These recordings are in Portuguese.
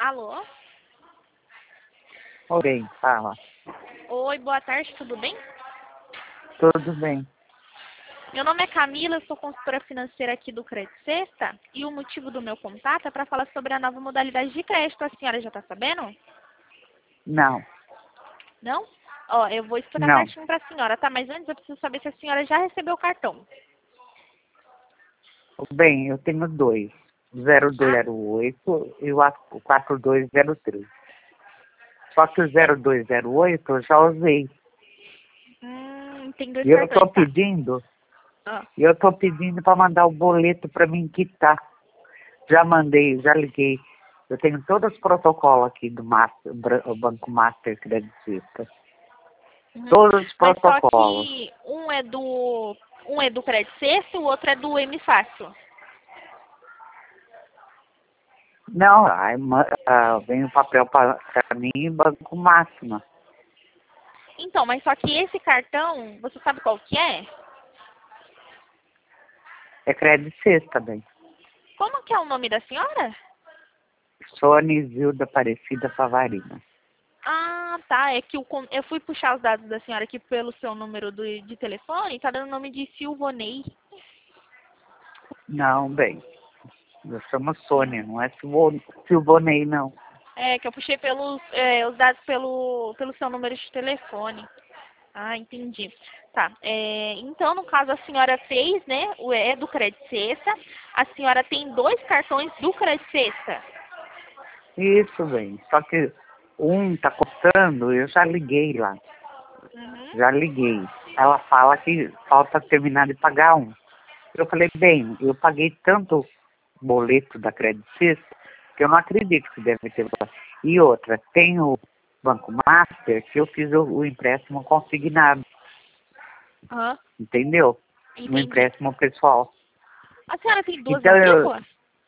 Alô? Oi, bem, fala. Oi, boa tarde, tudo bem? Tudo bem. Meu nome é Camila, eu sou consultora financeira aqui do Crédito Sexta e o motivo do meu contato é para falar sobre a nova modalidade de crédito. A senhora já está sabendo? Não, Não? Ó, eu vou explicar não. certinho para a senhora, tá? Mas antes eu preciso saber se a senhora já recebeu o cartão. Bem, eu tenho dois. Ah, 0208 e o 4203. Só que o 0208 eu já usei. tem dois E eu cartões, estou tá? pedindo, Ah, para mandar o boleto para mim quitar. Já mandei, já liguei. Eu tenho todos os protocolos aqui do o Banco Master Creditista. uhum. Todos os Mas só protocolos. que um é do Crédito Sexta e o outro é do M Fácil. Não, aí, vem o papel para mim, Banco Máxima. Então, mas só que esse cartão, você sabe qual que é? É crédito sexta, bem. Como que é o nome da senhora? Sônia Zilda Aparecida Favarina. Ah, tá. É que eu fui puxar os dados da senhora aqui pelo seu número de telefone e tá dando o nome de Silvonei. Não, bem. Eu chamo Sônia, não é Silvonei, não. É, que eu puxei os dados pelo seu número de telefone. Ah, entendi. Tá. Então, no caso, a senhora fez, né? É do Crédito Sexta. A senhora tem dois cartões do Crédito Sexta. Isso, bem. Só que um tá custando, eu já liguei lá. Uhum. Já liguei. Ela fala que falta terminar de pagar um. Eu falei, bem, eu paguei tanto boleto da Crédito Sexta que eu não acredito que deve ter. E outra, tem o Banco Master que eu fiz o empréstimo consignado, Aham, entendeu? Um entendi. empréstimo pessoal. A senhora tem duas Então, matrículas?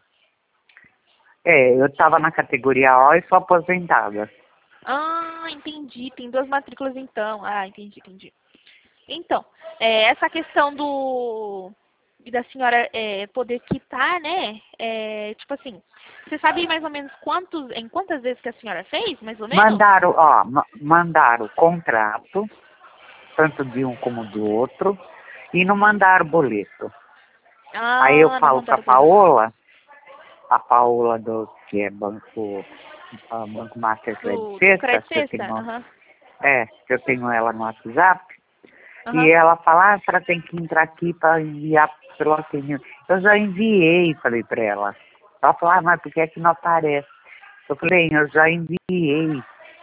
eu estava na categoria O e sou aposentada. Ah, entendi. Tem duas matrículas então. Ah, entendi. Então, essa questão da senhora poder quitar, né? Tipo assim, você sabe mais ou menos em quantas vezes que a senhora fez, mais ou menos? Mandaram o contrato, tanto de um como do outro, e não mandaram o boleto. Aí eu Ah, não falo com mandaram o boleto. a Paola que é Banco Master Credit Do Sexta, Crédito Sexta? Aham, que eu tenho ela no WhatsApp, e aham. ela fala, a senhora tem que entrar aqui para enviar pelo atendimento. Eu já enviei, falei para ela. Ela falou, mas por que é que não aparece? Eu falei, eu já enviei.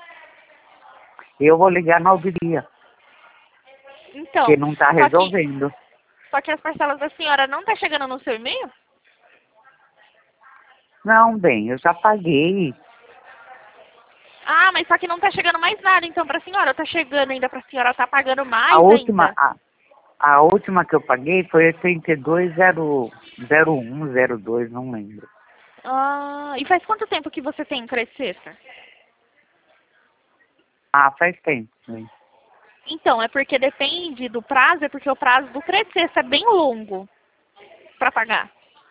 Eu vou ligar na auditoria, porque Então, não está só que, resolvendo. só que as parcelas da senhora não tá chegando no seu e-mail? Não, bem, eu já paguei. Ah, mas só que não tá chegando mais nada então pra senhora. Tá chegando ainda pra senhora, tá pagando A mais última, ainda. a última que eu paguei foi 820102, não lembro. Ah, e faz quanto tempo que você tem Crédito Sexta? Ah, faz tempo, né? Então, é porque depende do prazo, é porque o prazo do Crédito Sexta é bem longo para pagar.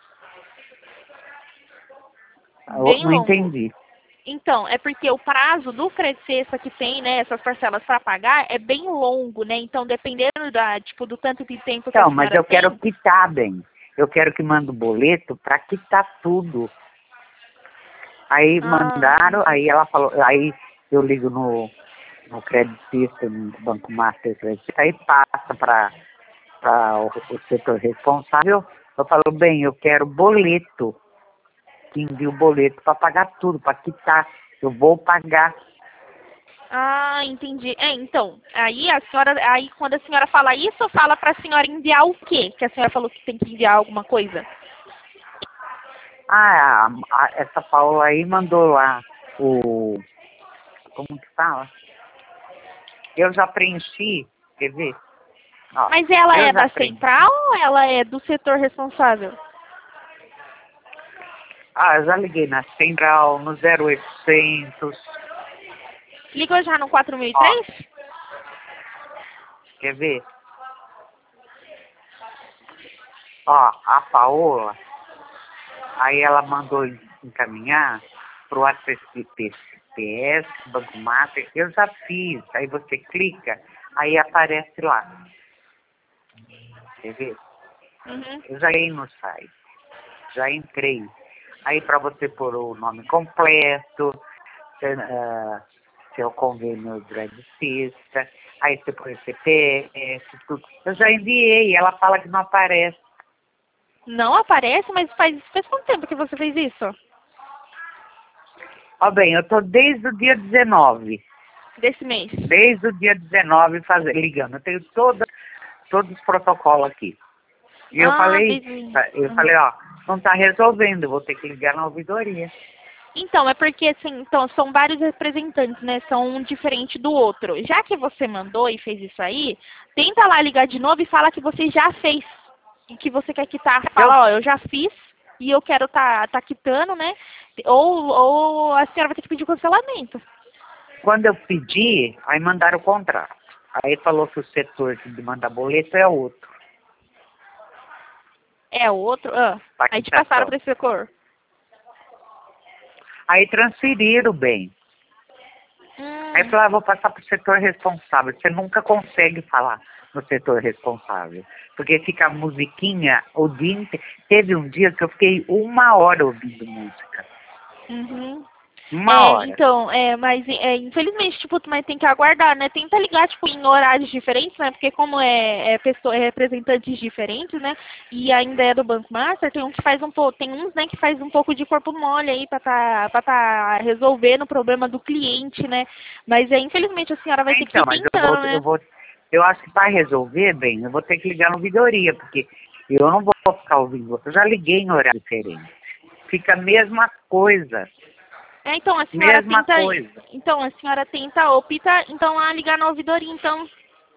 Eu Bem não longo. entendi. Então, é porque o prazo do Crédito Sexta que tem, né, essas parcelas para pagar é bem longo, né? Então, dependendo do tanto de tempo que a Então, mas senhora eu quero tem. quitar, bem. Eu quero que mande o boleto para quitar tudo. Aí Ah, mandaram, entendi. aí ela falou, aí eu ligo no Credit System, no Banco Master Credit System, aí passa para o setor responsável. Eu falo, bem, eu quero boleto, que envie o boleto para pagar tudo, para quitar. Eu vou pagar. Ah, entendi. Então, aí quando a senhora fala isso, fala para a senhora enviar o quê? Que a senhora falou que tem que enviar alguma coisa. Essa Paula aí mandou lá como que fala? Eu já preenchi, quer ver? Ó, Mas ela eu é já da preenchi. central ou ela é do setor responsável? Eu já liguei na central, no 0800. Ligou já no Ó, 4003? quer ver? Ó, a Paola, aí ela mandou encaminhar. pro ACPS, Banco Master, eu já fiz. Aí você clica, aí aparece lá. Quer ver? Uhum. Eu já entrei no site, já entrei. Aí para você pôr o nome completo, seu convênio de eletricista, aí você põe o CPF, tudo. Eu já enviei, ela fala que não aparece. Não aparece, mas faz quanto tempo que você fez isso? Ó bem, eu tô desde o dia 19, Desse mês? desde o dia 19 ligando. Eu tenho todos os protocolos aqui. E eu Ah, falei, uhum. ó, não tá resolvendo, eu vou ter que ligar na ouvidoria. Então, é porque assim, então, são vários representantes, né? São um diferente do outro. Já que você mandou e fez isso aí, tenta lá ligar de novo e fala que você já fez. E que você quer quitar. Eu, Fala, ó, eu já fiz e eu quero tá quitando, né? Ou a senhora vai ter que pedir cancelamento. quando eu pedi, aí mandaram o contrato. Aí falou que o setor de mandar boleto é outro. É outro. Ah. Pra Aí te passaram quitação. para esse cor. Aí transferiram bem. Aí Hum. falaram, vou passar para o setor responsável. Você nunca consegue falar no setor responsável. Porque fica a musiquinha o dia inteiro. Teve um dia que eu fiquei 1 hora ouvindo música. Uhum. 1 hora. Então, mas infelizmente, tipo, mas tem que aguardar, né? Tenta ligar, tipo, em horários diferentes, né? Porque como é representantes diferentes, né? E ainda é do Banco Master, tem um que faz tem uns, né, que faz um pouco de corpo mole aí pra tá resolvendo o problema do cliente, né? Mas infelizmente a senhora vai ter que Então, ir mas tentando, né? eu acho que para resolver, bem, eu vou ter que ligar na ouvidoria, porque eu não vou ficar ouvindo. Eu já liguei em horário diferente. Fica a mesma coisa. Então a senhora Mesma tenta, coisa. então a senhora tenta, opta, então a ligar na ouvidoria, então,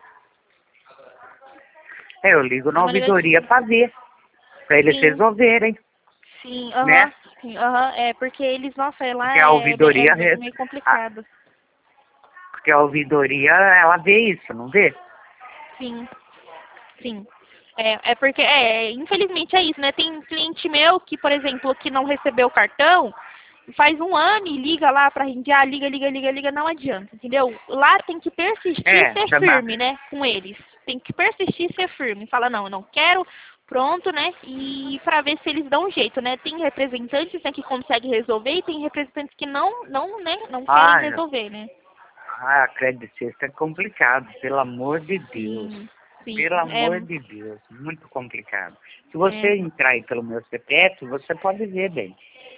Eu ligo dá na uma ouvidoria ligadinha. para ver, para eles Sim. resolverem, Sim, né? aham, sim, aham, porque eles, nossa, lá Porque a ouvidoria, meio a- complicado. porque a ouvidoria, ela vê isso, não vê? Sim, sim. Porque, infelizmente é isso, né? Tem cliente meu que, por exemplo, que não recebeu o cartão, faz um ano e liga lá pra rendiar, liga, não adianta, entendeu? Lá tem que persistir e ser Chama, firme, né, com eles. Tem que persistir e ser firme. Fala, não, eu não quero, pronto, né? E pra ver se eles dão um jeito, né? Tem representantes, né, que conseguem resolver e tem representantes que não querem ah, resolver, né? a crédito sexta é complicado, pelo amor de Deus. Sim, sim. Pelo amor de Deus, muito complicado. Se você É, entrar aí pelo meu CPF, você pode ver bem.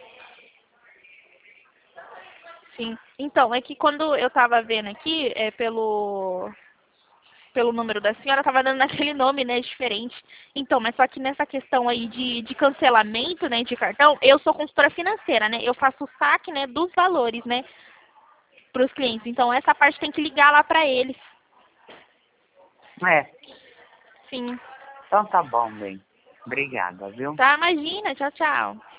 sim. Então, é que quando eu tava vendo aqui, pelo número da senhora, tava dando naquele nome, né, diferente. Então, mas só que nessa questão aí de cancelamento, né, de cartão, eu sou consultora financeira, né? Eu faço o saque, né, dos valores, né, para os clientes. Então, essa parte tem que ligar lá para eles. É, Sim. então tá bom, bem. Obrigada, viu? Tá, imagina. Tchau, tchau.